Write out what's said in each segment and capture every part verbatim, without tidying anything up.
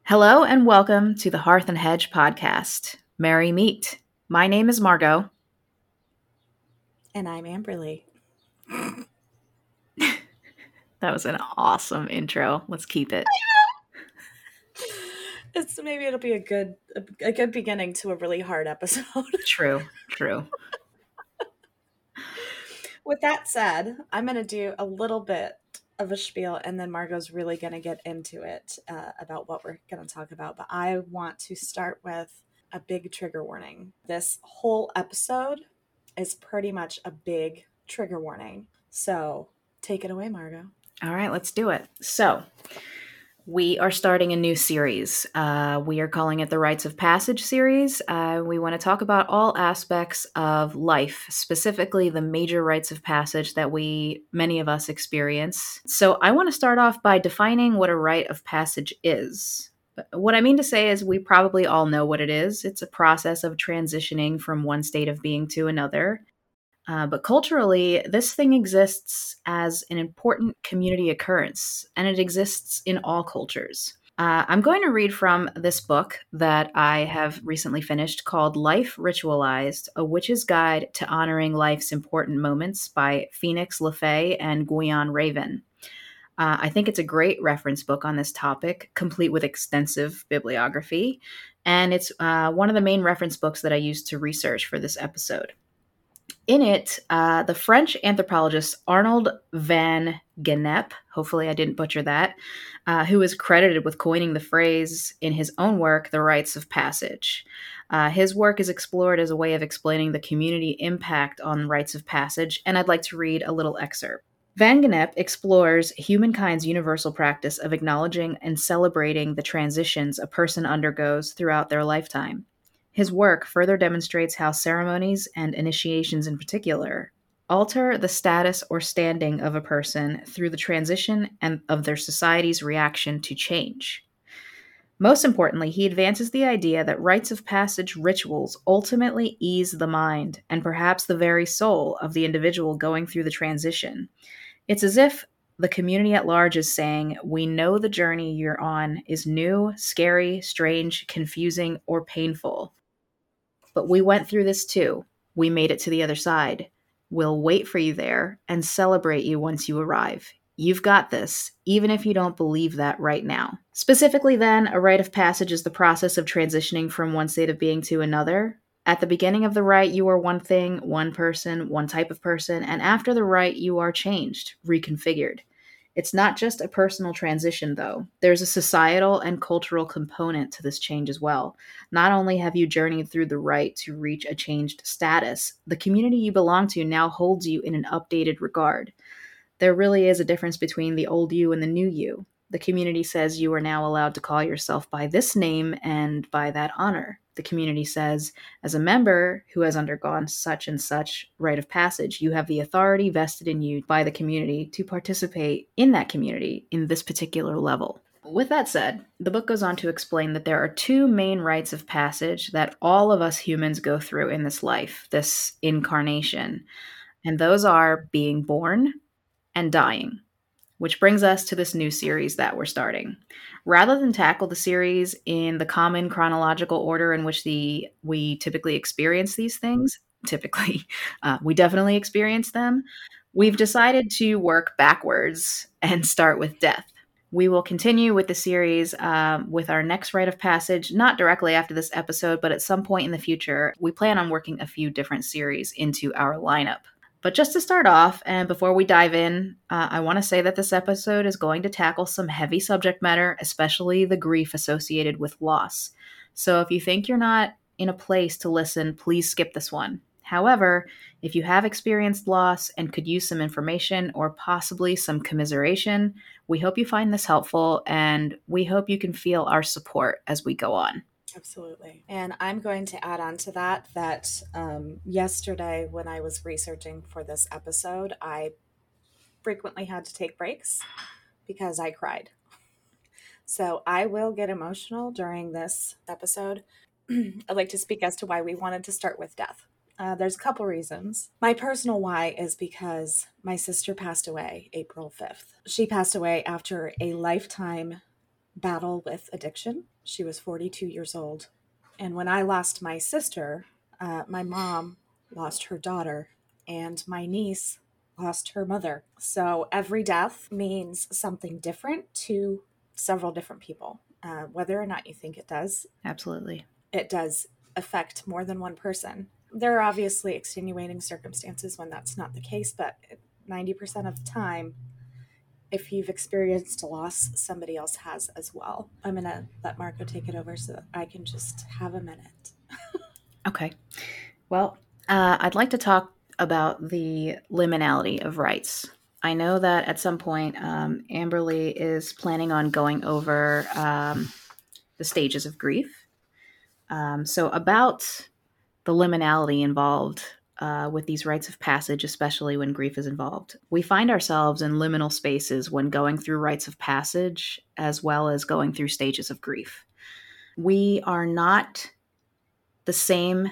Hello and welcome to the Hearth and Hedge podcast. Merry meet. My name is Margot. And I'm Amberly. That was an awesome intro. Let's keep it. It's maybe it'll be a good a, a good beginning to a really hard episode. True, true. With that said, I'm going to do a little bit of a spiel, and then Margot's really going to get into it uh, about what we're going to talk about. But I want to start with a big trigger warning. This whole episode is pretty much a big trigger warning. So take it away, Margot. All right, let's do it. So, we are starting a new series. Uh, we are calling it the Rites of Passage series. Uh, we want to talk about all aspects of life, specifically the major rites of passage that we, many of us, experience. So I want to start off by defining what a rite of passage is. What I mean to say is we probably all know what it is. It's a process of transitioning from one state of being to another. Uh, but culturally, this thing exists as an important community occurrence, and it exists in all cultures. Uh, I'm going to read from this book that I have recently finished called Life Ritualized, A Witch's Guide to Honoring Life's Important Moments by Phoenix LaFay and Guion Raven. Uh, I think it's a great reference book on this topic, complete with extensive bibliography, and it's uh, one of the main reference books that I used to research for this episode. In it, uh, the French anthropologist Arnold van Gennep, hopefully I didn't butcher that, uh, who is credited with coining the phrase in his own work, The Rites of Passage. Uh, his work is explored as a way of explaining the community impact on rites of passage, and I'd like to read a little excerpt. Van Gennep explores humankind's universal practice of acknowledging and celebrating the transitions a person undergoes throughout their lifetime. His work further demonstrates how ceremonies, and initiations in particular, alter the status or standing of a person through the transition and of their society's reaction to change. Most importantly, he advances the idea that rites of passage rituals ultimately ease the mind and perhaps the very soul of the individual going through the transition. It's as if the community at large is saying, we know the journey you're on is new, scary, strange, confusing, or painful. But we went through this too. We made it to the other side. We'll wait for you there and celebrate you once you arrive. You've got this, even if you don't believe that right now. Specifically, then, a rite of passage is the process of transitioning from one state of being to another. At the beginning of the rite, you are one thing, one person, one type of person, and after the rite, you are changed, reconfigured. It's not just a personal transition, though. There's a societal and cultural component to this change as well. Not only have you journeyed through the rite to reach a changed status, the community you belong to now holds you in an updated regard. There really is a difference between the old you and the new you. The community says you are now allowed to call yourself by this name and by that honor. The community says, as a member who has undergone such and such rite of passage, you have the authority vested in you by the community to participate in that community in this particular level. With that said, the book goes on to explain that there are two main rites of passage that all of us humans go through in this life, this incarnation. And those are being born and dying. Which brings us to this new series that we're starting. Rather than tackle the series in the common chronological order in which the we typically experience these things, typically, uh, we definitely experience them, we've decided to work backwards and start with death. We will continue with the series um, with our next rite of passage, not directly after this episode, but at some point in the future. We plan on working a few different series into our lineup. But just to start off, and before we dive in, uh, I want to say that this episode is going to tackle some heavy subject matter, especially the grief associated with loss. So if you think you're not in a place to listen, please skip this one. However, if you have experienced loss and could use some information or possibly some commiseration, we hope you find this helpful, and we hope you can feel our support as we go on. Absolutely. And I'm going to add on to that that um, yesterday when I was researching for this episode, I frequently had to take breaks because I cried. So I will get emotional during this episode. I'd like to speak as to why we wanted to start with death. Uh, there's a couple reasons. My personal why is because my sister passed away April fifth. She passed away after a lifetime battle with addiction. She was forty-two years old. And when I lost my sister, uh, my mom lost her daughter, and my niece lost her mother. So every death means something different to several different people, uh, whether or not you think it does. Absolutely. It does affect more than one person. There are obviously extenuating circumstances when that's not the case, but ninety percent of the time, if you've experienced a loss, somebody else has as well. I'm going to let Marco take it over so that I can just have a minute. Okay. Well, uh, I'd like to talk about the liminality of rights. I know that at some point, um, Amberly is planning on going over um, the stages of grief. Um, so, about the liminality involved uh, with these rites of passage, especially when grief is involved. We find ourselves in liminal spaces when going through rites of passage, as well as going through stages of grief. We are not the same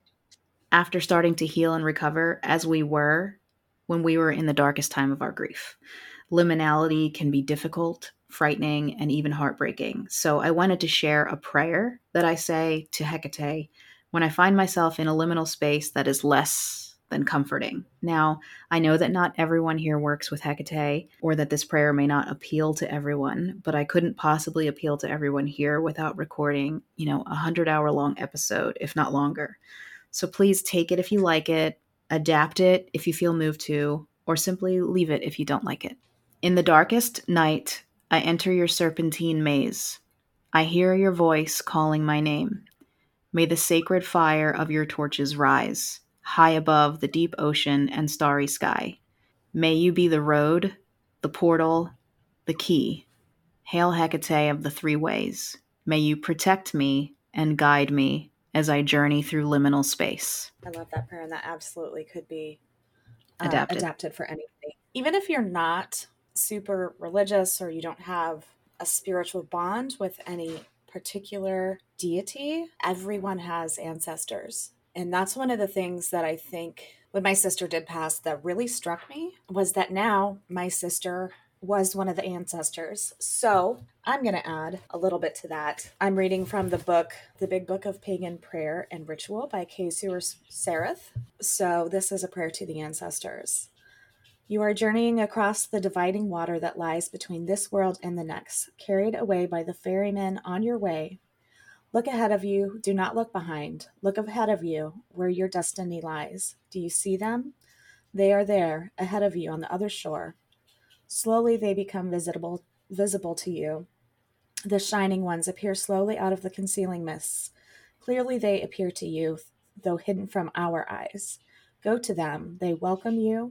after starting to heal and recover as we were when we were in the darkest time of our grief. Liminality can be difficult, frightening, and even heartbreaking. So I wanted to share a prayer that I say to Hecate when I find myself in a liminal space that is less than comforting. Now, I know that not everyone here works with Hecate, or that this prayer may not appeal to everyone, but I couldn't possibly appeal to everyone here without recording, you know, a hundred hour long episode, if not longer. So please take it if you like it, adapt it if you feel moved to, or simply leave it if you don't like it. In the darkest night, I enter your serpentine maze. I hear your voice calling my name. May the sacred fire of your torches rise, high above the deep ocean and starry sky. May you be the road, the portal, the key. Hail Hecate of the three ways. May you protect me and guide me as I journey through liminal space. I love that prayer, and that absolutely could be uh, Adapted. adapted for anybody. Even if you're not super religious or you don't have a spiritual bond with any particular deity, everyone has ancestors. And that's one of the things that I think when my sister did pass that really struck me was that now my sister was one of the ancestors. So I'm going to add a little bit to that. I'm reading from the book, The Big Book of Pagan Prayer and Ritual by Kay Sewer-Sereth. So this is a prayer to the ancestors. You are journeying across the dividing water that lies between this world and the next, carried away by the ferryman on your way. Look ahead of you. Do not look behind. Look ahead of you where your destiny lies. Do you see them? They are there, ahead of you on the other shore. Slowly they become visible, visible to you. The shining ones appear slowly out of the concealing mists. Clearly they appear to you, though hidden from our eyes. Go to them. They welcome you.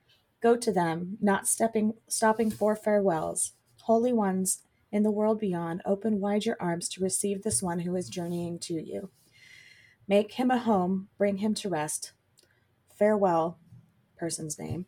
Go to them, not stepping, stopping for farewells. Holy ones in the world beyond, open wide your arms to receive this one who is journeying to you. Make him a home, bring him to rest. Farewell, person's name.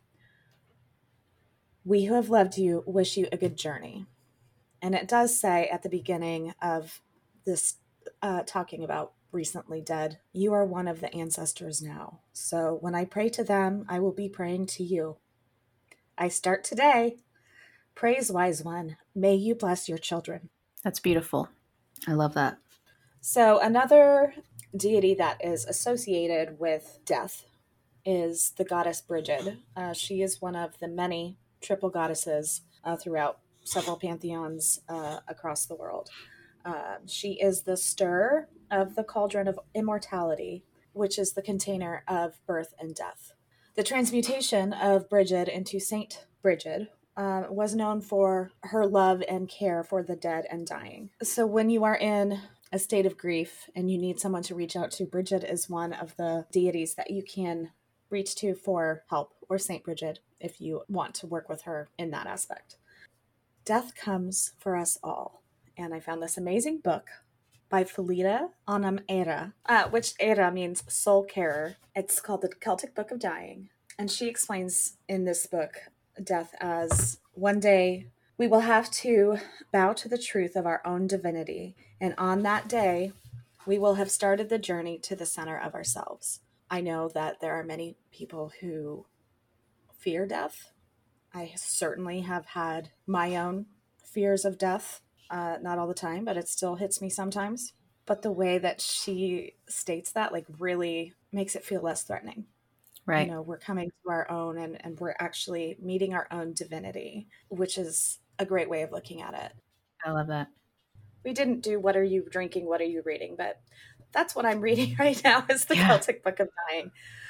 We who have loved you wish you a good journey. And it does say at the beginning of this, uh, talking about recently dead, you are one of the ancestors now. So when I pray to them, I will be praying to you. I start today. Praise, wise one. May you bless your children. That's beautiful. I love that. So another deity that is associated with death is the goddess Brigid. Uh, she is one of the many triple goddesses uh, throughout several pantheons uh, across the world. Uh, she is the stir of the cauldron of immortality, which is the container of birth and death. The transmutation of Brigid into Saint Brigid uh, was known for her love and care for the dead and dying. So when you are in a state of grief and you need someone to reach out to, Brigid is one of the deities that you can reach to for help, or Saint Brigid if you want to work with her in that aspect. Death comes for us all. And I found this amazing book by Felida Anam Era, uh, which Era means soul carer. It's called The Celtic Book of Dying. And she explains in this book death as one day we will have to bow to the truth of our own divinity. And on that day, we will have started the journey to the center of ourselves. I know that there are many people who fear death. I certainly have had my own fears of death. Uh, not all the time, but it still hits me sometimes. But the way that she states that, like, really makes it feel less threatening. You Right. know, we're coming to our own, and, and we're actually meeting our own divinity, which is a great way of looking at it. I love that. We didn't do what are you drinking, what are you reading, but that's what I'm reading right now is the Yeah. Celtic Book of Dying.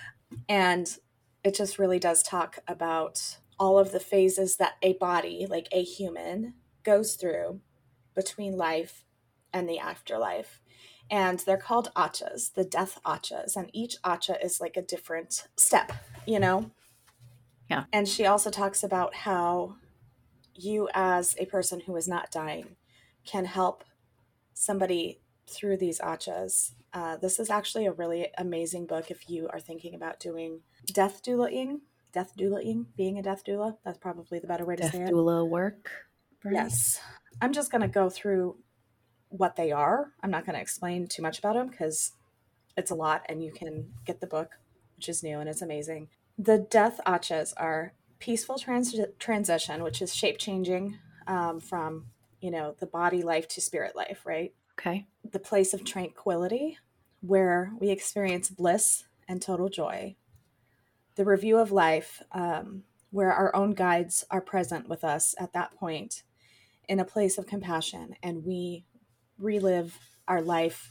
And it just really does talk about all of the phases that a body, like a human, goes through between life and the afterlife. And they're called achas, the death achas. And each acha is like a different step, you know? Yeah. And she also talks about how you, as a person who is not dying, can help somebody through these achas. Uh, this is actually a really amazing book if you are thinking about doing death doulaing, death doulaing, being a death doula. That's probably the better way to Death say it. doula work, Yes. I'm just going to go through what they are. I'm not going to explain too much about them because it's a lot and you can get the book, which is new and it's amazing. The death achas are peaceful trans- transition, which is shape changing um, from, you know, the body life to spirit life, right? Okay. The place of tranquility where we experience bliss and total joy. The review of life, um, where our own guides are present with us at that point in a place of compassion and we relive our life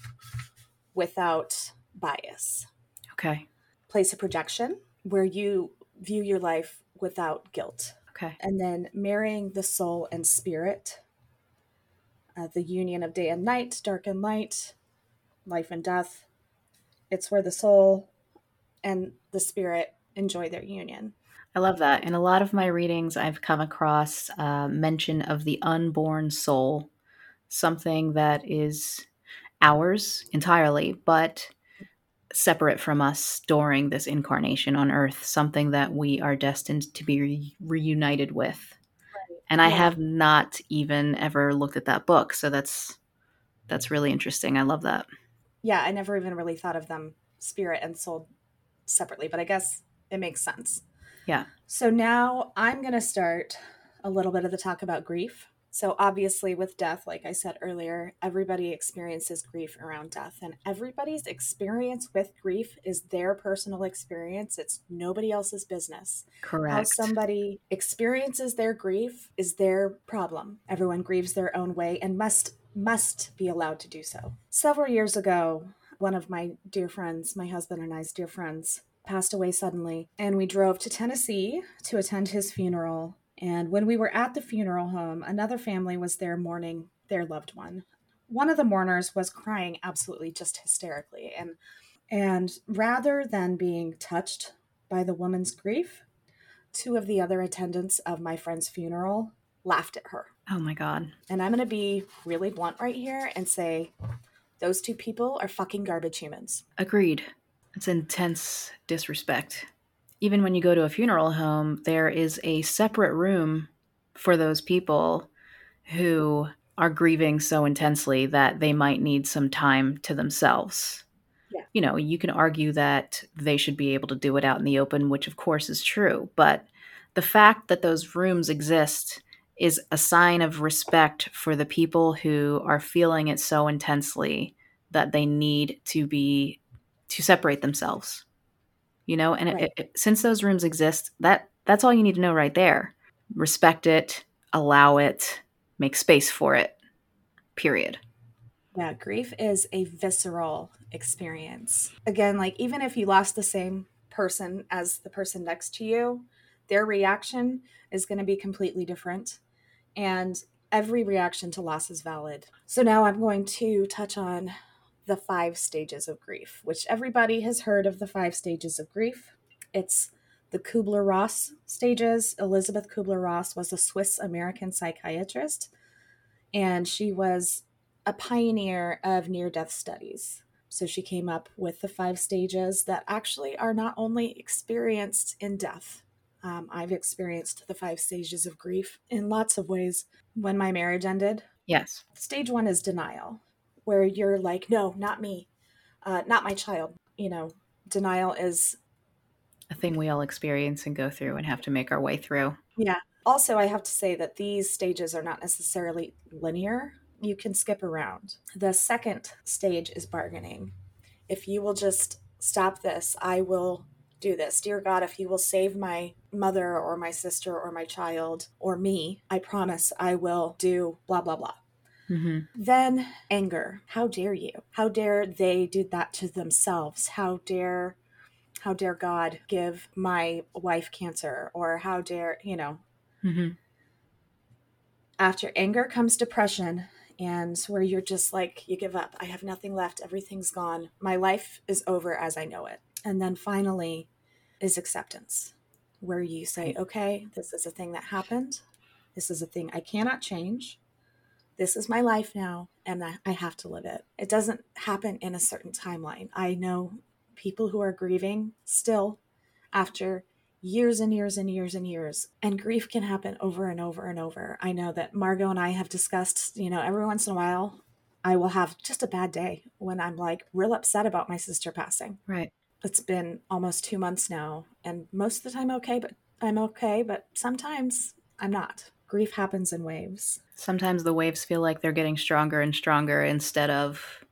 without bias. Okay. Place of projection, where you view your life without guilt. Okay. And then marrying the soul and spirit, uh, the union of day and night, dark and light, life and death. It's where the soul and the spirit enjoy their union. I love that. In a lot of my readings, I've come across uh, mention of the unborn soul, something that is ours entirely, but separate from us during this incarnation on Earth, something that we are destined to be re- reunited with. And I Yeah. have not even ever looked at that book, so that's that's really interesting. I love that. Yeah, I never even really thought of them spirit and soul separately, but I guess it makes sense. Yeah. So now I'm going to start a little bit of the talk about grief. So, obviously, with death, like I said earlier, everybody experiences grief around death, and everybody's experience with grief is their personal experience. It's nobody else's business. How Correct. somebody experiences their grief is their problem. Everyone grieves their own way and must must be allowed to do so. Several years ago, one of my dear friends, my husband and I's dear friends, passed away suddenly, and we drove to Tennessee to attend his funeral. And when we were at the funeral home, another family was there mourning their loved one. One of the mourners was crying absolutely just hysterically. And and rather than being touched by the woman's grief, two of the other attendants of my friend's funeral laughed at her. Oh my God. And I'm going to be really blunt right here and say those two people are fucking garbage humans. Agreed. It's intense disrespect. Even when you go to a funeral home, there is a separate room for those people who are grieving so intensely that they might need some time to themselves. Yeah. You know, you can argue that they should be able to do it out in the open, which of course is true, but the fact that those rooms exist is a sign of respect for the people who are feeling it so intensely that they need to be to separate themselves. You know, and it, Right. it, since those rooms exist, that that's all you need to know right there. Respect it, allow it, make space for it. Period. Yeah, grief is a visceral experience. Again, like even if you lost the same person as the person next to you, their reaction is going to be completely different. And every reaction to loss is valid. So now I'm going to touch on the five stages of grief, which everybody has heard of the five stages of grief. It's the Kubler-Ross stages. Elizabeth Kubler-Ross was a Swiss American psychiatrist, and she was a pioneer of near-death studies. So she came up with the five stages that actually are not only experienced in death. Um, I've experienced the five stages of grief in lots of ways. When my marriage ended, Yes. stage one is denial, where you're like, no, not me, uh, not my child. You know, denial is, A thing we all experience and go through and have to make our way through. yeah, Also, I have to say that these stages are not necessarily linear. You can skip around. The second stage is bargaining. If you will just stop this, I will do this. Dear God, if you will save my mother or my sister or my child or me, I promise I will do blah, blah, blah. Mm-hmm. Then anger. How dare you? How dare they do that to themselves? How dare how dare God give my wife cancer? Or how dare, you know. Mm-hmm. After anger comes depression, and where you're just like, you give up. I have nothing left. Everything's gone. My life is over as I know it. And then finally is acceptance, where you say, okay, this is a thing that happened. This is a thing I cannot change. This is my life now, and I have to live it. It doesn't happen in a certain timeline. I know people who are grieving still after years and years and years and years, and grief can happen over and over and over. I know that Margot and I have discussed, you know, every once in a while, I will have just a bad day when I'm like real upset about my sister passing. Right. It's been almost two months now, and most of the time okay, but I'm okay, but sometimes I'm not. Grief happens in waves. Sometimes the waves feel like they're getting stronger and stronger instead of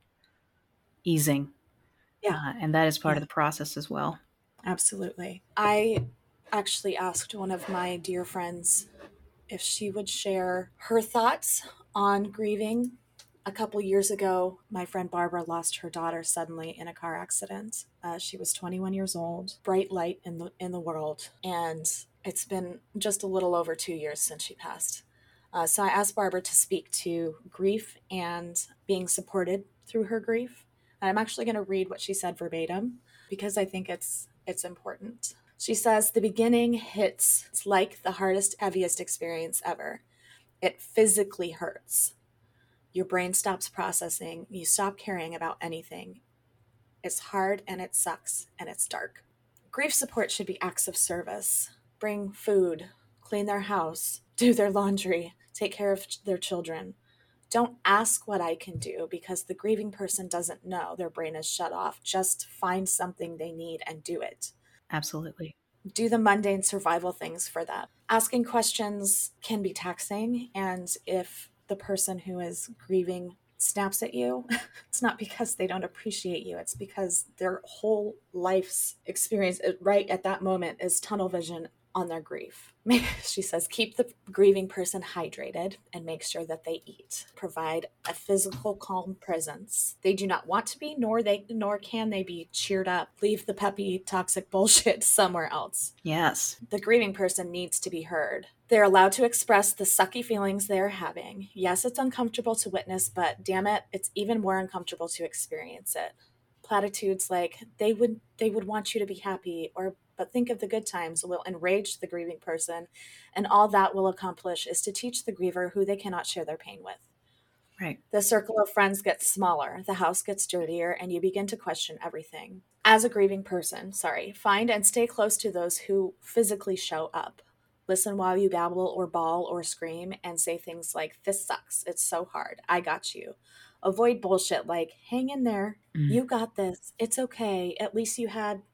easing. Yeah. Uh, and that is part Yeah. of the process as well. Absolutely. I actually asked one of my dear friends if she would share her thoughts on grieving. A couple years ago, my friend Barbara lost her daughter suddenly in a car accident. Uh, she was twenty-one years old, bright light in the in the world, and it's been just a little over two years since she passed. Uh, so I asked Barbara to speak to grief and being supported through her grief. And I'm actually going to read what she said verbatim because I think it's it's important. She says, the beginning hits, it's like the hardest, heaviest experience ever. It physically hurts. Your brain stops processing. You stop caring about anything. It's hard and it sucks and it's dark. Grief support should be acts of service. Bring food, clean their house, do their laundry, take care of their children. Don't ask what I can do because the grieving person doesn't know. Their brain is shut off. Just find something they need and do it. Absolutely. Do the mundane survival things for them. Asking questions can be taxing, and if the person who is grieving snaps at you, it's not because they don't appreciate you. It's because their whole life's experience right at that moment is tunnel vision on their grief. She says, keep the grieving person hydrated and make sure that they eat. Provide a physical calm presence. They do not want to be, nor they nor can they be cheered up. Leave the peppy, toxic bullshit somewhere else. Yes. The grieving person needs to be heard. They're allowed to express the sucky feelings they're having. Yes, it's uncomfortable to witness, but damn it, it's even more uncomfortable to experience it. Platitudes like they would they would want you to be happy, or but think of the good times, will enrage the grieving person, and all that will accomplish is to teach the griever who they cannot share their pain with. Right. The circle of friends gets smaller, the house gets dirtier, and you begin to question everything. As a grieving person, sorry, find and stay close to those who physically show up. Listen while you babble or bawl or scream and say things like, this sucks, it's so hard, I got you. Avoid bullshit like, hang in there, mm. you got this, it's okay, at least you had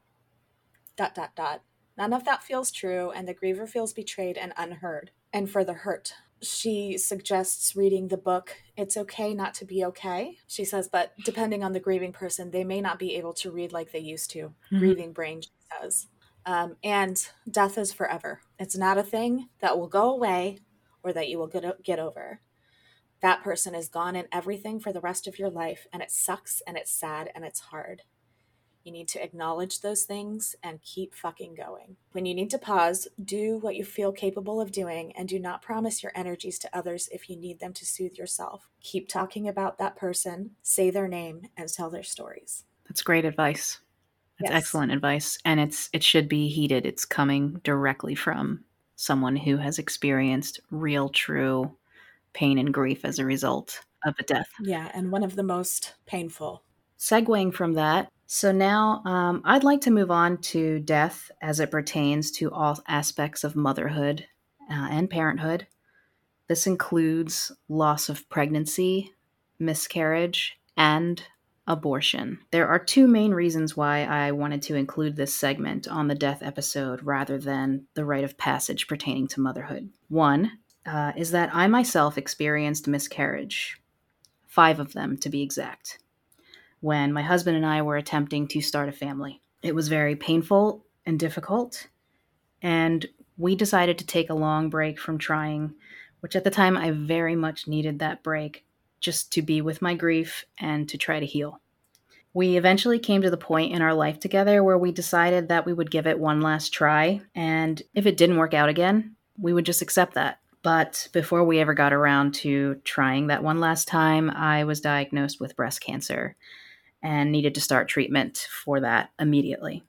dot dot dot. None of that feels true, and the griever feels betrayed and unheard. And for the hurt, she suggests reading the book It's Okay Not to Be Okay. She says, but depending on the grieving person, they may not be able to read like they used to. Mm-hmm. Grieving brain, she says. Um, and death is forever. It's not a thing that will go away or that you will get, get over. That person is gone in everything for the rest of your life, and it sucks, and it's sad, and it's hard. You need to acknowledge those things and keep fucking going. When you need to pause, do what you feel capable of doing, and do not promise your energies to others if you need them to soothe yourself. Keep talking about that person, say their name, and tell their stories. That's great advice. That's Yes. excellent advice. And it's it should be heeded. It's coming directly from someone who has experienced real, true pain and grief as a result of a death. Yeah, and one of the most painful. Segueing from that, so now um, I'd like to move on to death as it pertains to all aspects of motherhood uh, and parenthood. This includes loss of pregnancy, miscarriage, and abortion. There are two main reasons why I wanted to include this segment on the death episode rather than the rite of passage pertaining to motherhood. One uh, is that I myself experienced miscarriage, five of them to be exact, when my husband and I were attempting to start a family. It was very painful and difficult, and we decided to take a long break from trying, which at the time I very much needed that break just to be with my grief and to try to heal. We eventually came to the point in our life together where we decided that we would give it one last try, and if it didn't work out again, we would just accept that. But before we ever got around to trying that one last time, I was diagnosed with breast cancer and needed to start treatment for that immediately.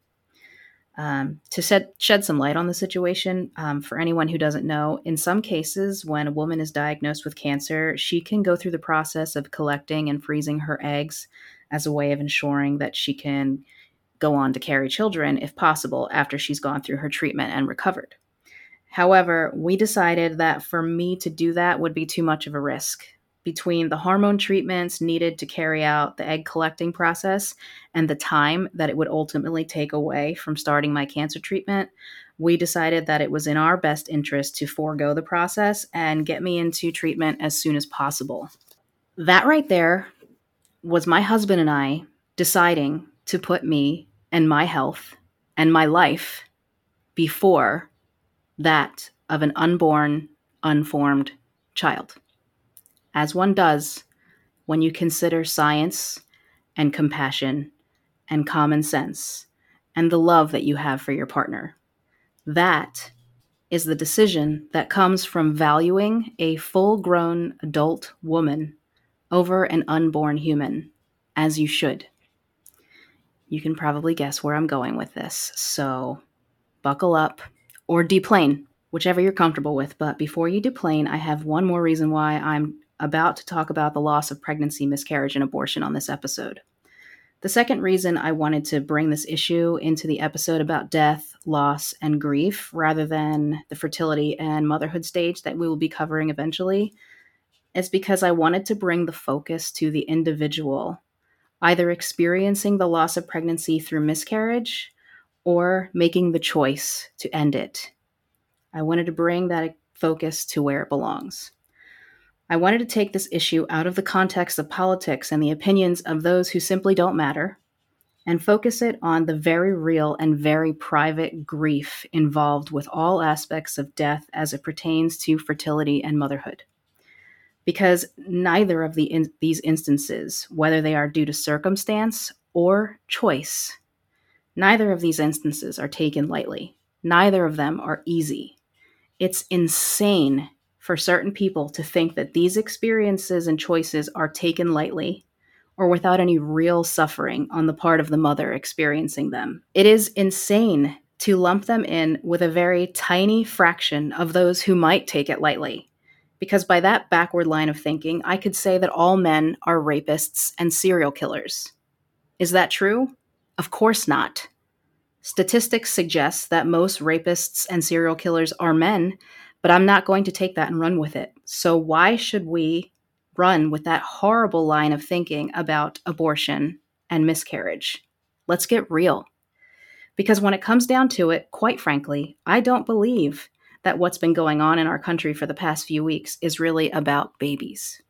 Um, to shed, shed some light on the situation, um, for anyone who doesn't know, in some cases, when a woman is diagnosed with cancer, she can go through the process of collecting and freezing her eggs as a way of ensuring that she can go on to carry children, if possible, after she's gone through her treatment and recovered. However, we decided that for me to do that would be too much of a risk. Between the hormone treatments needed to carry out the egg collecting process and the time that it would ultimately take away from starting my cancer treatment, we decided that it was in our best interest to forego the process and get me into treatment as soon as possible. That right there was my husband and I deciding to put me and my health and my life before that of an unborn, unformed child. As one does when you consider science and compassion and common sense and the love that you have for your partner. That is the decision that comes from valuing a full-grown adult woman over an unborn human, as you should. You can probably guess where I'm going with this, so buckle up or deplane, whichever you're comfortable with. But before you deplane, I have one more reason why I'm about to talk about the loss of pregnancy, miscarriage, and abortion on this episode. The second reason I wanted to bring this issue into the episode about death, loss, and grief, rather than the fertility and motherhood stage that we will be covering eventually, is because I wanted to bring the focus to the individual, either experiencing the loss of pregnancy through miscarriage or making the choice to end it. I wanted to bring that focus to where it belongs. I wanted to take this issue out of the context of politics and the opinions of those who simply don't matter, and focus it on the very real and very private grief involved with all aspects of death as it pertains to fertility and motherhood. Because neither of the in- these instances, whether they are due to circumstance or choice, neither of these instances are taken lightly. Neither of them are easy. It's insane for certain people to think that these experiences and choices are taken lightly or without any real suffering on the part of the mother experiencing them. It is insane to lump them in with a very tiny fraction of those who might take it lightly. Because by that backward line of thinking, I could say that all men are rapists and serial killers. Is that true? Of course not. Statistics suggest that most rapists and serial killers are men, but I'm not going to take that and run with it. So why should we run with that horrible line of thinking about abortion and miscarriage? Let's get real. Because when it comes down to it, quite frankly, I don't believe that what's been going on in our country for the past few weeks is really about babies.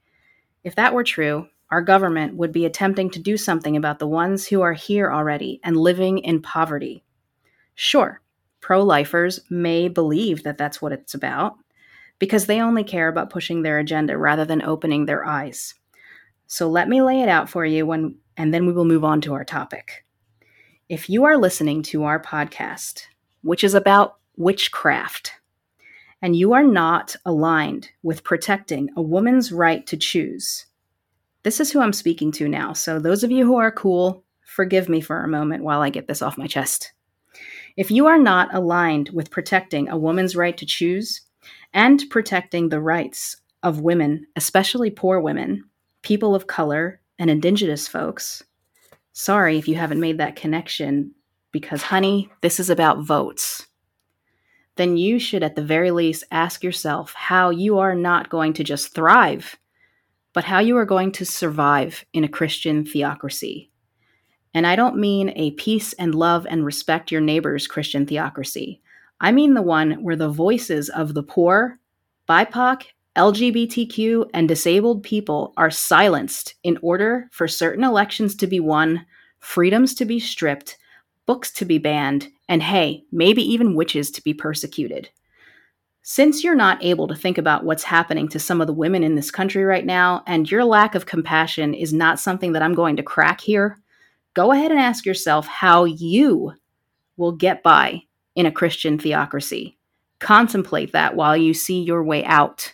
If that were true, our government would be attempting to do something about the ones who are here already and living in poverty. Sure, pro-lifers may believe that that's what it's about because they only care about pushing their agenda rather than opening their eyes. So let me lay it out for you when, and then we will move on to our topic. If you are listening to our podcast, which is about witchcraft, and you are not aligned with protecting a woman's right to choose, this is who I'm speaking to now. So those of you who are cool, forgive me for a moment while I get this off my chest. If you are not aligned with protecting a woman's right to choose and protecting the rights of women, especially poor women, people of color, and indigenous folks, sorry if you haven't made that connection because, honey, this is about votes. Then you should at the very least ask yourself how you are not going to just thrive, but how you are going to survive in a Christian theocracy. And I don't mean a peace and love and respect your neighbors Christian theocracy. I mean the one where the voices of the poor, B I P O C, L G B T Q, and disabled people are silenced in order for certain elections to be won, freedoms to be stripped, books to be banned, and hey, maybe even witches to be persecuted. Since you're not able to think about what's happening to some of the women in this country right now, and your lack of compassion is not something that I'm going to crack here, go ahead and ask yourself how you will get by in a Christian theocracy. Contemplate that while you see your way out.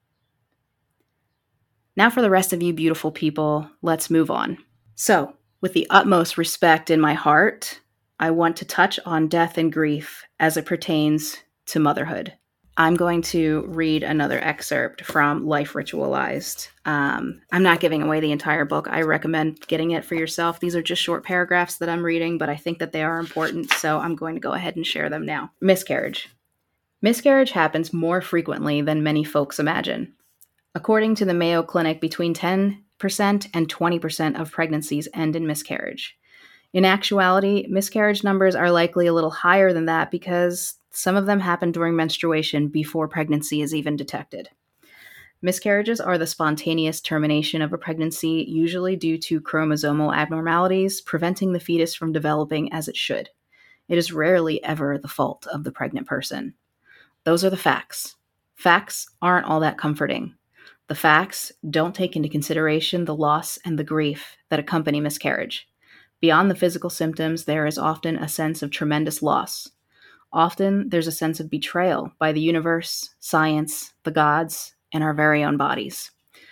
Now for the rest of you beautiful people, let's move on. So, with the utmost respect in my heart, I want to touch on death and grief as it pertains to motherhood. I'm going to read another excerpt from Life Ritualized. Um, I'm not giving away the entire book. I recommend getting it for yourself. These are just short paragraphs that I'm reading, but I think that they are important, so I'm going to go ahead and share them now. Miscarriage. Miscarriage happens more frequently than many folks imagine. According to the Mayo Clinic, between ten percent and twenty percent of pregnancies end in miscarriage. In actuality, miscarriage numbers are likely a little higher than that because some of them happen during menstruation before pregnancy is even detected. Miscarriages are the spontaneous termination of a pregnancy, usually due to chromosomal abnormalities, preventing the fetus from developing as it should. It is rarely ever the fault of the pregnant person. Those are the facts. Facts aren't all that comforting. The facts don't take into consideration the loss and the grief that accompany miscarriage. Beyond the physical symptoms, there is often a sense of tremendous loss. Often, there's a sense of betrayal by the universe, science, the gods, and our very own bodies.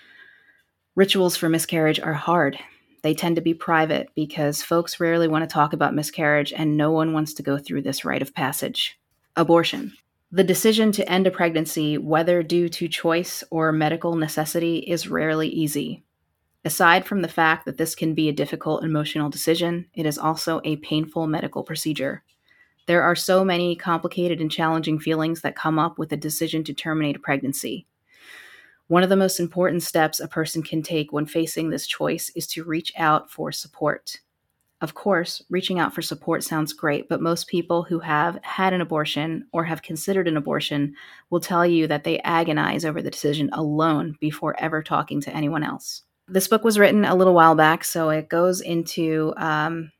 Rituals for miscarriage are hard. They tend to be private because folks rarely want to talk about miscarriage and no one wants to go through this rite of passage. Abortion. The decision to end a pregnancy, whether due to choice or medical necessity, is rarely easy. Aside from the fact that this can be a difficult emotional decision, it is also a painful medical procedure. There are so many complicated and challenging feelings that come up with the decision to terminate a pregnancy. One of the most important steps a person can take when facing this choice is to reach out for support. Of course, reaching out for support sounds great, but most people who have had an abortion or have considered an abortion will tell you that they agonize over the decision alone before ever talking to anyone else. This book was written a little while back, so it goes into um,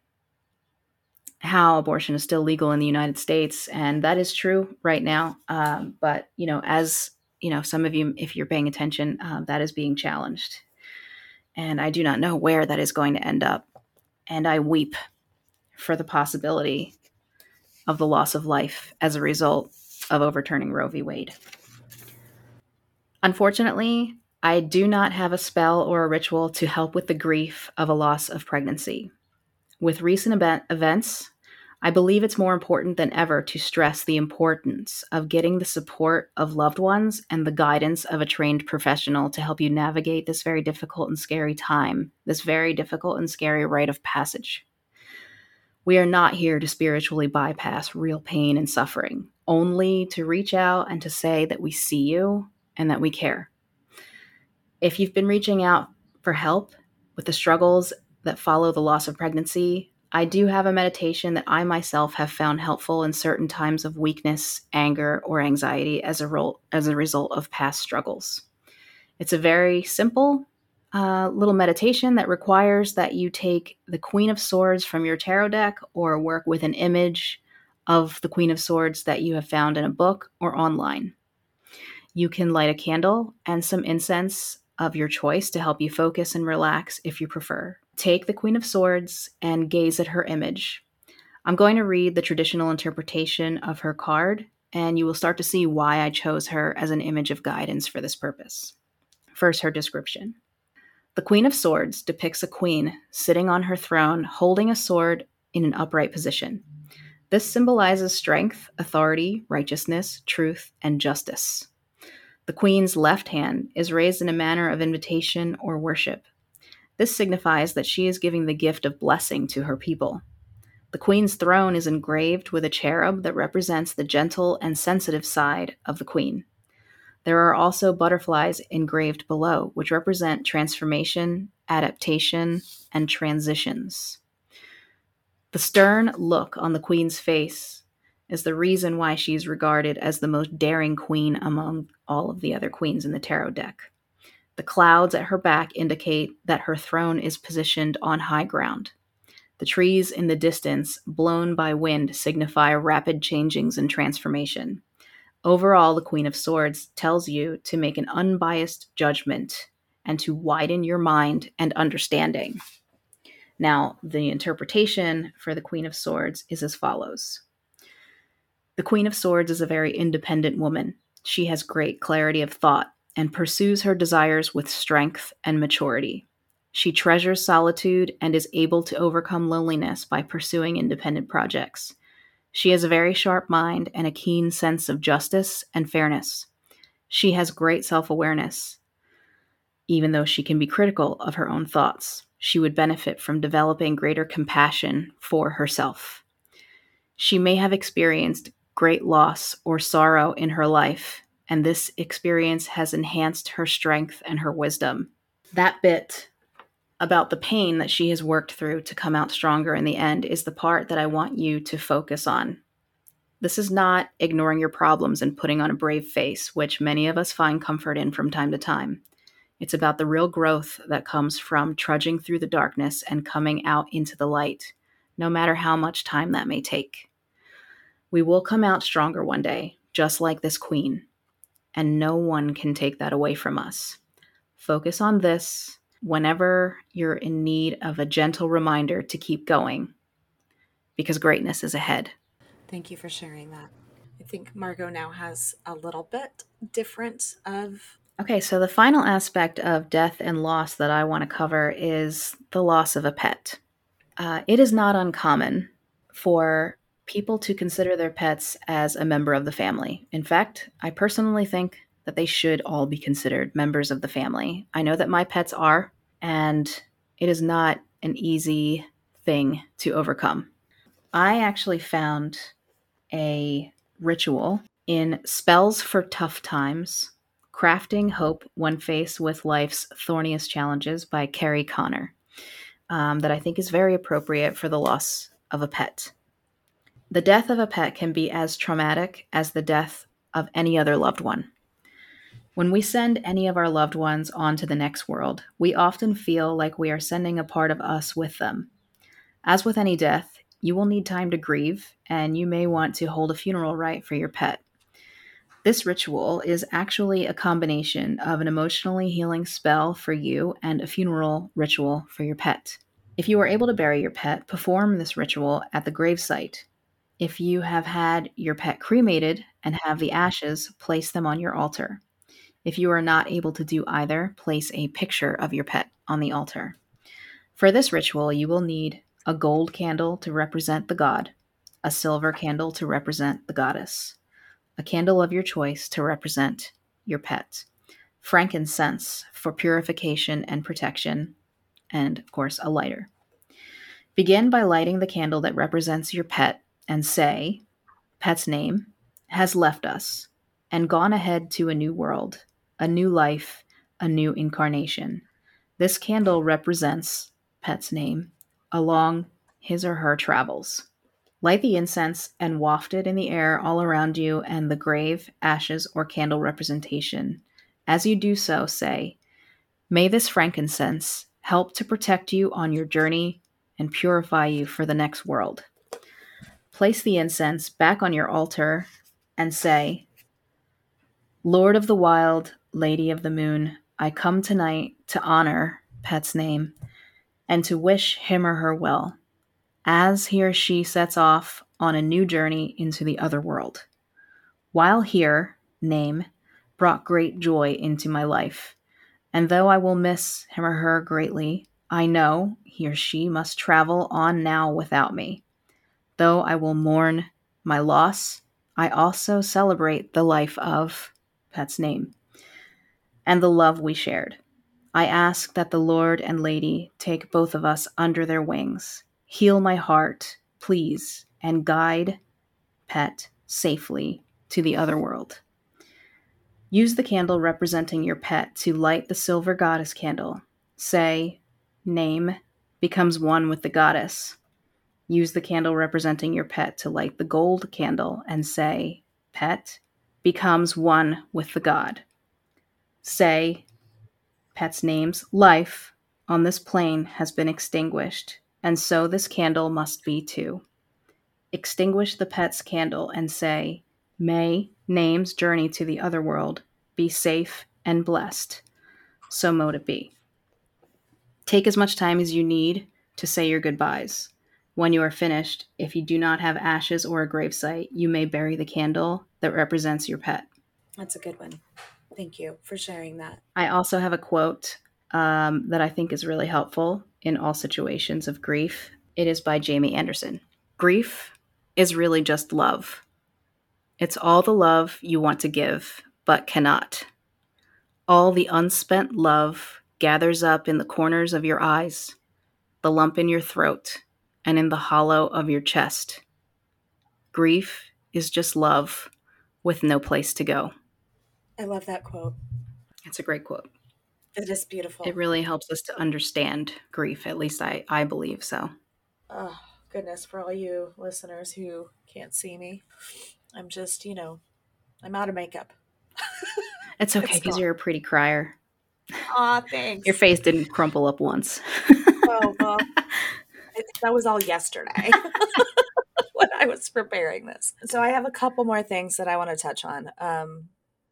how abortion is still legal in the United States, and that is true right now. Um, but, you know, as you know, some of you, if you're paying attention, uh, that is being challenged. And I do not know where that is going to end up. And I weep for the possibility of the loss of life as a result of overturning Roe v. Wade. Unfortunately, I do not have a spell or a ritual to help with the grief of a loss of pregnancy. With recent event- events, I believe it's more important than ever to stress the importance of getting the support of loved ones and the guidance of a trained professional to help you navigate this very difficult and scary time, this very difficult and scary rite of passage. We are not here to spiritually bypass real pain and suffering, only to reach out and to say that we see you and that we care. If you've been reaching out for help with the struggles that follow the loss of pregnancy, I do have a meditation that I myself have found helpful in certain times of weakness, anger, or anxiety as a, ro- as a result of past struggles. It's a very simple uh, little meditation that requires that you take the Queen of Swords from your tarot deck or work with an image of the Queen of Swords that you have found in a book or online. You can light a candle and some incense of your choice to help you focus and relax if you prefer. Take the Queen of Swords and gaze at her image. I'm going to read the traditional interpretation of her card, and you will start to see why I chose her as an image of guidance for this purpose. First, her description. The Queen of Swords depicts a queen sitting on her throne holding a sword in an upright position. This symbolizes strength, authority, righteousness, truth, and justice. The queen's left hand is raised in a manner of invitation or worship. This signifies that she is giving the gift of blessing to her people. The queen's throne is engraved with a cherub that represents the gentle and sensitive side of the queen. There are also butterflies engraved below, which represent transformation, adaptation, and transitions. The stern look on the queen's face is the reason why she's regarded as the most daring queen among all of the other queens in the tarot deck. The clouds at her back indicate that her throne is positioned on high ground. The trees in the distance, blown by wind, signify rapid changings and transformation. Overall, the Queen of Swords tells you to make an unbiased judgment and to widen your mind and understanding. Now, the interpretation for the Queen of Swords is as follows. The Queen of Swords is a very independent woman. She has great clarity of thought and pursues her desires with strength and maturity. She treasures solitude and is able to overcome loneliness by pursuing independent projects. She has a very sharp mind and a keen sense of justice and fairness. She has great self-awareness. Even though she can be critical of her own thoughts, she would benefit from developing greater compassion for herself. She may have experienced great loss or sorrow in her life, and this experience has enhanced her strength and her wisdom. That bit about the pain that she has worked through to come out stronger in the end is the part that I want you to focus on. This is not ignoring your problems and putting on a brave face, which many of us find comfort in from time to time. It's about the real growth that comes from trudging through the darkness and coming out into the light, no matter how much time that may take. We will come out stronger one day, just like this queen, and no one can take that away from us. Focus on this whenever you're in need of a gentle reminder to keep going, because greatness is ahead. Thank you for sharing that. I think Margot now has a little bit different of... Okay, so the final aspect of death and loss that I want to cover is the loss of a pet. Uh, it is not uncommon for people to consider their pets as a member of the family. In fact, I personally think that they should all be considered members of the family. I know that my pets are, and it is not an easy thing to overcome. I actually found a ritual in Spells for Tough Times, Crafting Hope When Faced with Life's Thorniest Challenges by Carrie Connor, um, that I think is very appropriate for the loss of a pet. The death of a pet can be as traumatic as the death of any other loved one. When we send any of our loved ones on to the next world, we often feel like we are sending a part of us with them. As with any death, you will need time to grieve, and you may want to hold a funeral rite for your pet. This ritual is actually a combination of an emotionally healing spell for you and a funeral ritual for your pet. If you are able to bury your pet, perform this ritual at the gravesite. If you have had your pet cremated and have the ashes, place them on your altar. If you are not able to do either, place a picture of your pet on the altar. For this ritual, you will need a gold candle to represent the god, a silver candle to represent the goddess, a candle of your choice to represent your pet, frankincense for purification and protection, and, of course, a lighter. Begin by lighting the candle that represents your pet and say, pet's name, has left us and gone ahead to a new world, a new life, a new incarnation. This candle represents pet's name along his or her travels. Light the incense and waft it in the air all around you and the grave, ashes, or candle representation. As you do so, say, may this frankincense help to protect you on your journey and purify you for the next world. Place the incense back on your altar and say, Lord of the Wild, Lady of the Moon, I come tonight to honor pet's name and to wish him or her well, as he or she sets off on a new journey into the other world. While here, name brought great joy into my life, and though I will miss him or her greatly, I know he or she must travel on now without me. Though I will mourn my loss, I also celebrate the life of pet's name and the love we shared. I ask that the Lord and Lady take both of us under their wings. Heal my heart, please, and guide pet safely to the other world. Use the candle representing your pet to light the silver goddess candle. Say, name, becomes one with the goddess. Use the candle representing your pet to light the gold candle and say, pet, becomes one with the god. Say, pet's name's life on this plane has been extinguished, and so this candle must be too. Extinguish the pet's candle and say, may name's journey to the other world be safe and blessed. So mote it be. Take as much time as you need to say your goodbyes. When you are finished, if you do not have ashes or a gravesite, you may bury the candle that represents your pet. That's a good one. Thank you for sharing that. I also have a quote um, that I think is really helpful in all situations of grief. It is by Jamie Anderson. Grief is really just love. It's all the love you want to give, but cannot. All the unspent love gathers up in the corners of your eyes, the lump in your throat, and in the hollow of your chest. Grief is just love with no place to go. I love that quote. It's a great quote. It is beautiful. It really helps us to understand grief, at least I, I believe so. Oh, goodness, for all you listeners who can't see me, I'm just, you know, I'm out of makeup. It's okay because you're a pretty crier. Aw, thanks. Your face didn't crumple up once. Oh, well, it, that was all yesterday when I was preparing this. So I have a couple more things that I want to touch on. Um,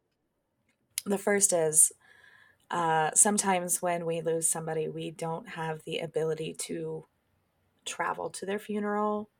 the first is uh, sometimes when we lose somebody, we don't have the ability to travel to their funeral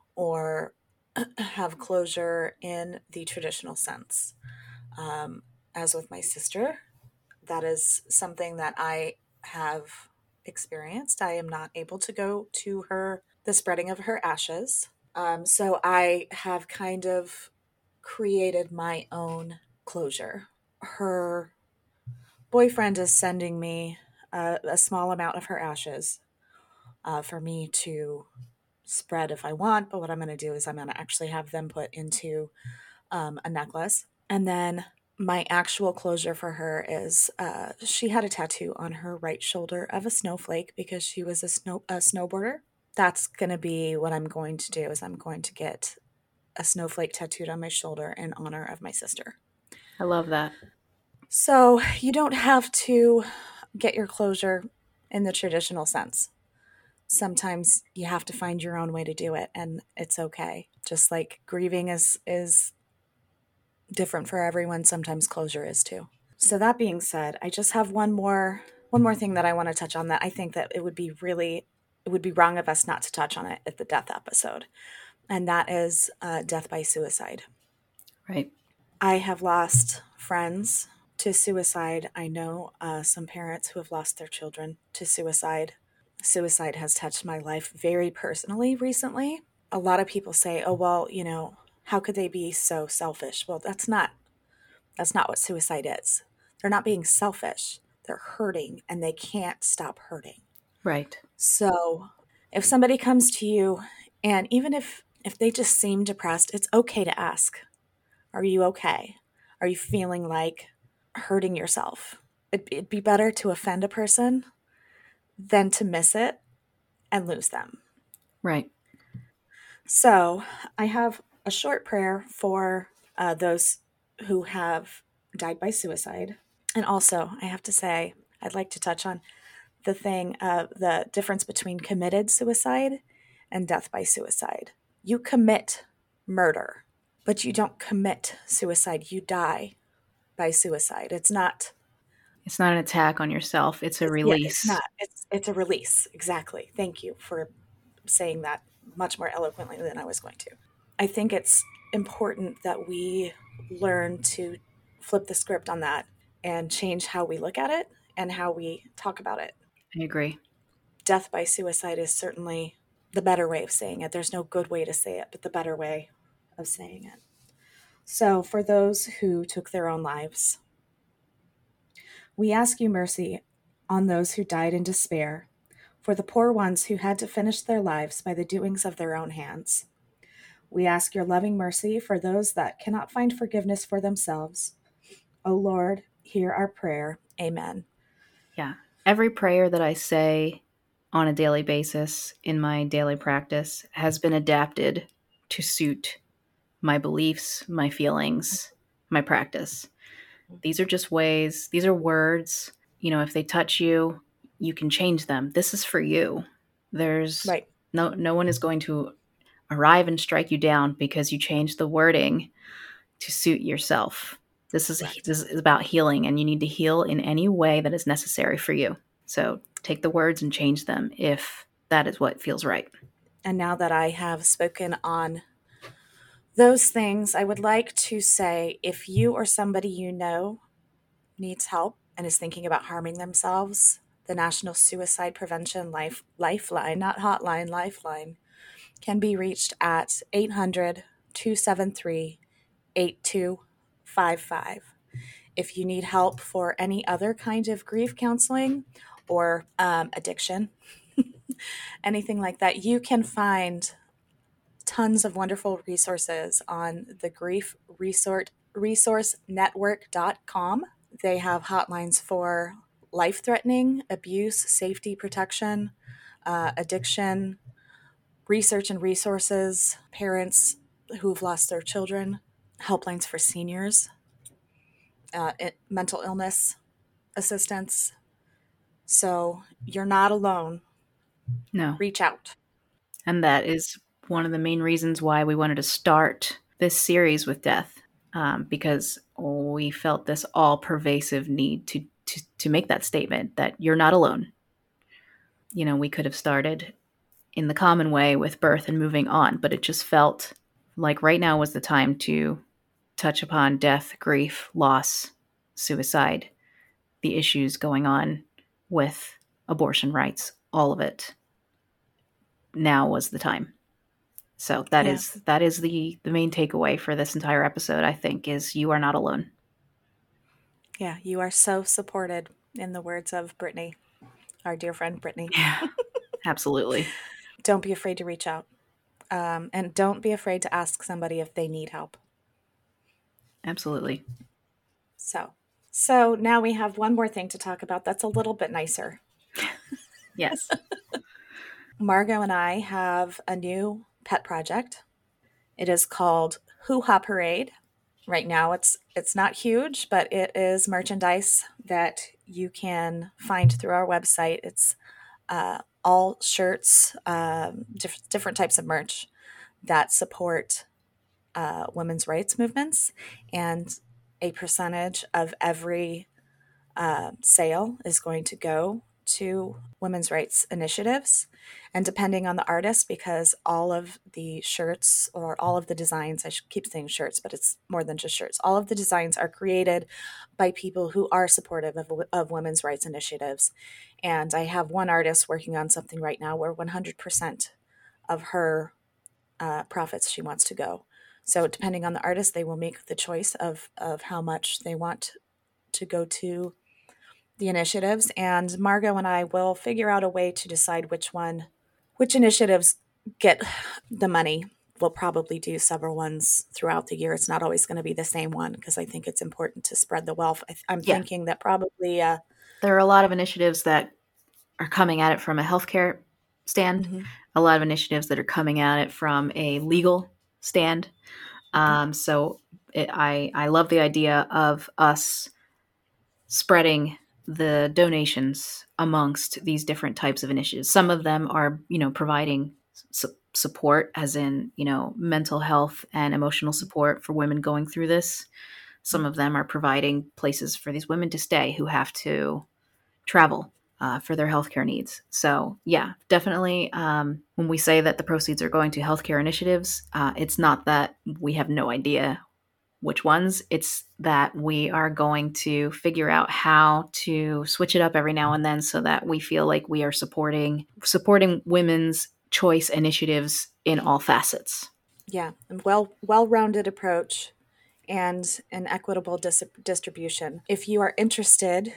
or have closure in the traditional sense. Um, as with my sister, that is something that I have experienced. I am not able to go to her, the spreading of her ashes. Um, so I have kind of created my own closure. Her boyfriend is sending me a, a small amount of her ashes uh, for me to spread if I want. But what I'm going to do is I'm going to actually have them put into um, a necklace. And then my actual closure for her is uh, she had a tattoo on her right shoulder of a snowflake because she was a snow a snowboarder. That's going to be what I'm going to do is I'm going to get a snowflake tattooed on my shoulder in honor of my sister. I love that. So you don't have to get your closure in the traditional sense. Sometimes you have to find your own way to do it, and it's okay. Just like grieving is is different for everyone, sometimes closure is too. So that being said, I just have one more one more thing that I want to touch on that I think that it would be really it would be wrong of us not to touch on it at the death episode, and that is uh, death by suicide. Right. I have lost friends to suicide. I know uh, some parents who have lost their children to suicide. Suicide has touched my life very personally recently. A lot of people say, oh, well, you know, how could they be so selfish? Well, that's not, that's not what suicide is. They're not being selfish. They're hurting and they can't stop hurting. Right. So if somebody comes to you and even if, if they just seem depressed, it's okay to ask, are you okay? Are you feeling like hurting yourself? It'd, it'd be better to offend a person than to miss it and lose them. Right. So I have a short prayer for uh, those who have died by suicide. And also, I have to say, I'd like to touch on the thing, uh, the difference between committed suicide and death by suicide. You commit murder, but you don't commit suicide. You die by suicide. It's not... It's not an attack on yourself. It's a it's, release. Yeah, it's not. It's, it's a release. Exactly. Thank you for saying that much more eloquently than I was going to. I think it's important that we learn to flip the script on that and change how we look at it and how we talk about it. I agree. Death by suicide is certainly the better way of saying it. There's no good way to say it, but the better way of saying it. So for those who took their own lives, we ask you mercy on those who died in despair, for the poor ones who had to finish their lives by the doings of their own hands. We ask your loving mercy for those that cannot find forgiveness for themselves, O Lord, hear our prayer. Amen. Yeah. Every prayer that I say on a daily basis in my daily practice has been adapted to suit my beliefs, my feelings, my practice. These are just ways, these are words. You know, if they touch you, you can change them. This is for you. There's Right. no no one is going to arrive and strike you down because you changed the wording to suit yourself. This is Correct. this is about healing, and you need to heal in any way that is necessary for you. So take the words and change them if that is what feels right. And now that I have spoken on those things, I would like to say if you or somebody you know needs help and is thinking about harming themselves, the National Suicide Prevention Life Lifeline, not hotline, lifeline, can be reached at eight hundred, two seven three, eight two five five. If you need help for any other kind of grief counseling or um, addiction, anything like that, you can find tons of wonderful resources on the grief resource resource network dot com. They have hotlines for life-threatening abuse, safety, protection, uh, addiction, research and resources, parents who've lost their children, helplines for seniors, uh, it, mental illness assistance. So you're not alone. No. Reach out. And that is one of the main reasons why we wanted to start this series with death, um, because we felt this all pervasive need to, to, to make that statement that you're not alone. You know, we could have started in the common way with birth and moving on, but it just felt like right now was the time to touch upon death, grief, loss, suicide, the issues going on with abortion rights, all of it. Now was the time. So that Yeah. is that is the the main takeaway for this entire episode, I think, is you are not alone. Yeah, you are so supported, in the words of Brittany, our dear friend Brittany. Yeah, absolutely. Don't be afraid to reach out. Um, and don't be afraid to ask somebody if they need help. Absolutely. So, so now we have one more thing to talk about that's a little bit nicer. Yes. Margot and I have a new pet project. It is called Hoo Ha Parade. Right now it's it's not huge, but it is merchandise that you can find through our website. It's uh, all shirts, um, diff- different types of merch that support uh, women's rights movements, and a percentage of every uh, sale is going to go to women's rights initiatives. And depending on the artist, because all of the shirts or all of the designs, I should keep saying shirts, but it's more than just shirts, all of the designs are created by people who are supportive of, of women's rights initiatives. And I have one artist working on something right now where one hundred percent of her uh, profits she wants to go. So depending on the artist, they will make the choice of, of how much they want to go to the initiatives, and Margot and I will figure out a way to decide which one, which initiatives get the money. We'll probably do several ones throughout the year. It's not always going to be the same one because I think it's important to spread the wealth. I, I'm Yeah. thinking that probably uh, There are a lot of initiatives that are coming at it from a healthcare stand, mm-hmm. a lot of initiatives that are coming at it from a legal stand. Um, so it, I I love the idea of us spreading the donations amongst these different types of initiatives. Some of them are, you know, providing su- support, as in, you know, mental health and emotional support for women going through this. Some of them are providing places for these women to stay who have to travel uh, for their healthcare needs. So, yeah, definitely. Um, when we say that the proceeds are going to healthcare initiatives, uh, it's not that we have no idea which ones. It's that we are going to figure out how to switch it up every now and then so that we feel like we are supporting supporting women's choice initiatives in all facets. Yeah, a well well-rounded approach and an equitable dis- distribution. If you are interested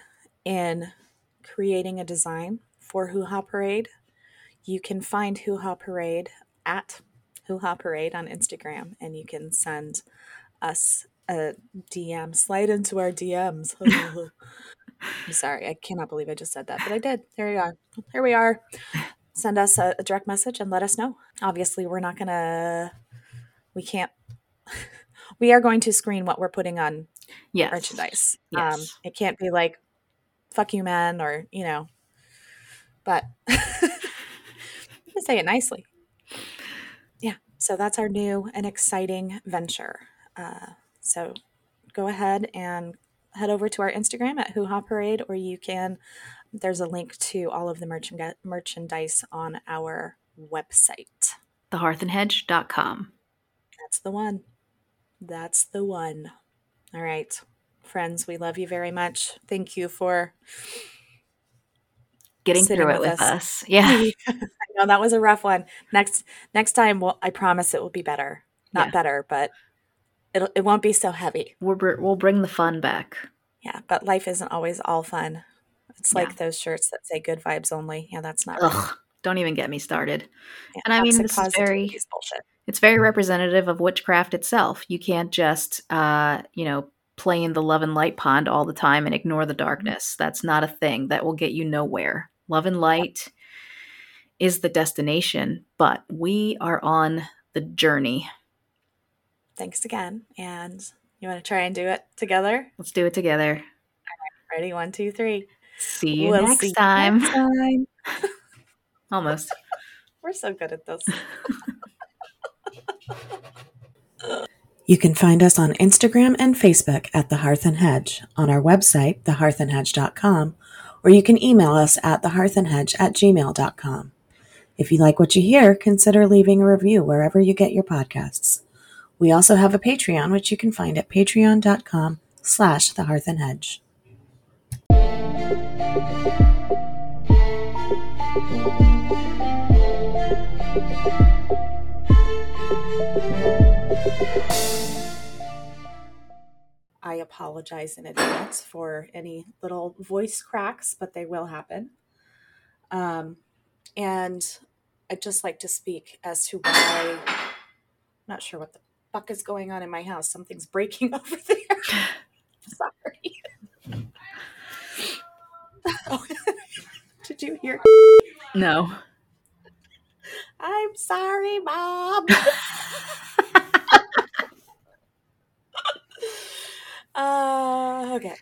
in creating a design for Hoo Ha Parade, you can find Hoo Ha Parade at Hoo Ha Parade on Instagram, and you can send us a D M. Slide into our D Ms. I'm sorry. I cannot believe I just said that, but I did. There we are. Here we are. Send us a, a direct message and let us know. Obviously, we're not going to, we can't, we are going to screen what we're putting on Yes. merchandise. Yes. Um, it can't be like, fuck you, man, or, you know, but you can say it nicely. Yeah. So that's our new and exciting venture. Uh, so go ahead and head over to our Instagram at Hoo Ha Parade, or you can, there's a link to all of the merchand- merchandise on our website. the hearth and hedge dot com. That's the one. That's the one. All right. Friends, we love you very much. Thank you for Getting sitting through it with with us. us. Yeah. I know that was a rough one. Next next time, we'll, I promise it will be better. Not Yeah. better, but it'll, it won't be so heavy. We'll, br- we'll bring the fun back. Yeah, but life isn't always all fun. It's like Yeah. those shirts that say good vibes only. Yeah, that's not Ugh, right. don't even get me started. Yeah, And I mean, toxic this is very, positivity is bullshit. it's very representative of witchcraft itself. You can't just, uh, you know, play in the love and light pond all the time and ignore the darkness. That's not a thing. That will get you nowhere. Love and light is the destination, but we are on the journey. Thanks again. And you want to try and do it together? Let's do it together. Ready? One, two, three. See you We'll next see you time. next time. Almost. We're so good at this. You can find us on Instagram and Facebook at The Hearth and Hedge, on our website, the hearth and hedge dot com, or you can email us at the hearth and hedge at gmail dot com. If you like what you hear, consider leaving a review wherever you get your podcasts. We also have a Patreon, which you can find at patreon dot com slash the hearth and hedge. I apologize in advance for any little voice cracks, but they will happen. Um, and I'd just like to speak as to why, I'm not sure what the fuck is going on in my house. Something's breaking over there. Sorry. Oh, did you hear? No. I'm sorry, Mom. uh, okay.